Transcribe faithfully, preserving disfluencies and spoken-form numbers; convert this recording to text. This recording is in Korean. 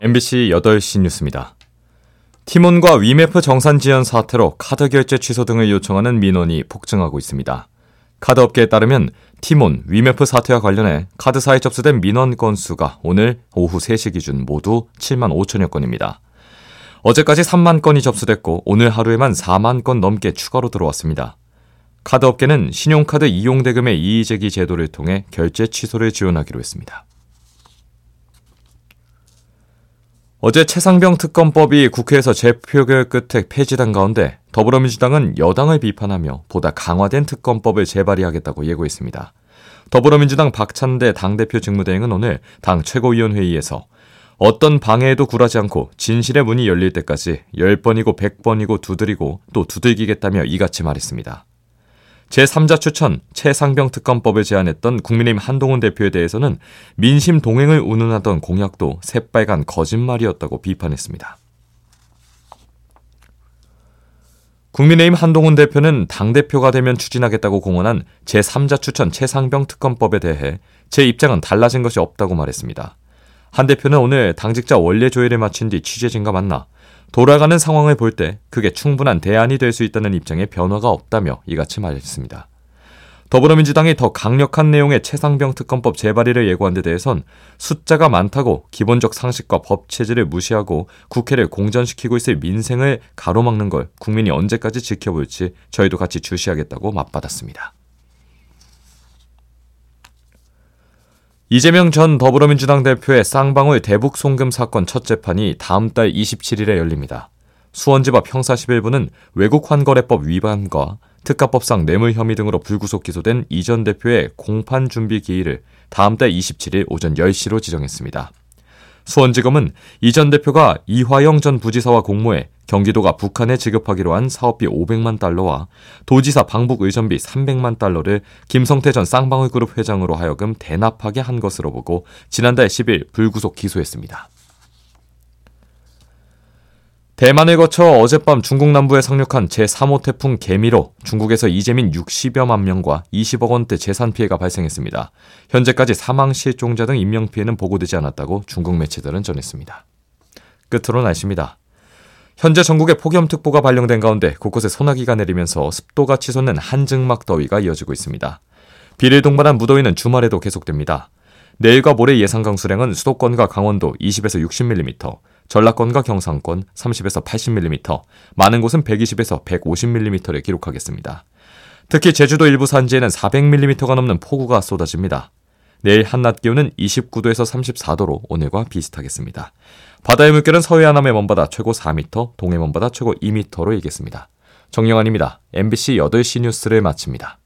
엠비씨 여덟 시 뉴스입니다. 티몬과 위메프 정산 지연 사태로 카드 결제 취소 등을 요청하는 민원이 폭증하고 있습니다. 카드 업계에 따르면 티몬, 위메프 사태와 관련해 카드사에 접수된 민원 건수가 오늘 오후 세 시 기준 모두 칠만 오천여 건입니다. 어제까지 삼만 건이 접수됐고 오늘 하루에만 사만 건 넘게 추가로 들어왔습니다. 카드 업계는 신용카드 이용대금의 이의제기 제도를 통해 결제 취소를 지원하기로 했습니다. 어제 최상병 특검법이 국회에서 재표결 끝에 폐지된 가운데 더불어민주당은 여당을 비판하며 보다 강화된 특검법을 재발의하겠다고 예고했습니다. 더불어민주당 박찬대 당대표 직무대행은 오늘 당 최고위원회의에서 어떤 방해에도 굴하지 않고 진실의 문이 열릴 때까지 열 번이고 백 번이고 두드리고 또 두들기겠다며 이같이 말했습니다. 제삼자 추천 최상병 특검법을 제안했던 국민의힘 한동훈 대표에 대해서는 민심 동행을 운운하던 공약도 새빨간 거짓말이었다고 비판했습니다. 국민의힘 한동훈 대표는 당대표가 되면 추진하겠다고 공언한 제삼자 추천 최상병 특검법에 대해 제 입장은 달라진 것이 없다고 말했습니다. 한 대표는 오늘 당직자 원례 조회를 마친 뒤 취재진과 만나 돌아가는 상황을 볼 때 그게 충분한 대안이 될 수 있다는 입장에 변화가 없다며 이같이 말했습니다. 더불어민주당이 더 강력한 내용의 최상병 특검법 재발의를 예고한 데 대해선 숫자가 많다고 기본적 상식과 법 체질을 무시하고 국회를 공전시키고 있을 민생을 가로막는 걸 국민이 언제까지 지켜볼지 저희도 같이 주시하겠다고 맞받았습니다. 이재명 전 더불어민주당 대표의 쌍방울 대북 송금 사건 첫 재판이 다음 달 이십칠일에 열립니다. 수원지법 형사 십일 부는 외국환거래법 위반과 특가법상 뇌물 혐의 등으로 불구속 기소된 이 전 대표의 공판 준비 기일을 다음 달 이십칠일 오전 열 시로 지정했습니다. 수원지검은 이 전 대표가 이화영 전 부지사와 공모해 경기도가 북한에 지급하기로 한 사업비 오백만 달러와 도지사 방북 의전비 삼백만 달러를 김성태 전 쌍방울그룹 회장으로 하여금 대납하게 한 것으로 보고 지난달 십일 불구속 기소했습니다. 대만을 거쳐 어젯밤 중국 남부에 상륙한 제삼 호 태풍 개미로 중국에서 이재민 육십여만 명과 이십억 원대 재산 피해가 발생했습니다. 현재까지 사망, 실종자 등 인명피해는 보고되지 않았다고 중국 매체들은 전했습니다. 끝으로 날씨입니다. 현재 전국에 폭염특보가 발령된 가운데 곳곳에 소나기가 내리면서 습도가 치솟는 한증막 더위가 이어지고 있습니다. 비를 동반한 무더위는 주말에도 계속됩니다. 내일과 모레 예상 강수량은 수도권과 강원도 이십에서 육십 밀리미터, 전라권과 경상권 삼십에서 팔십 밀리미터, 많은 곳은 백이십에서 백오십 밀리미터를 기록하겠습니다. 특히 제주도 일부 산지에는 사백 밀리미터가 넘는 폭우가 쏟아집니다. 내일 한낮 기온은 이십구 도에서 삼십사 도로 오늘과 비슷하겠습니다. 바다의 물결은 서해안함의 먼바다 최고 사 미터, 동해 먼바다 최고 이 미터로 일겠습니다. 정영환입니다. 엠비씨 여덟 시 뉴스를 마칩니다.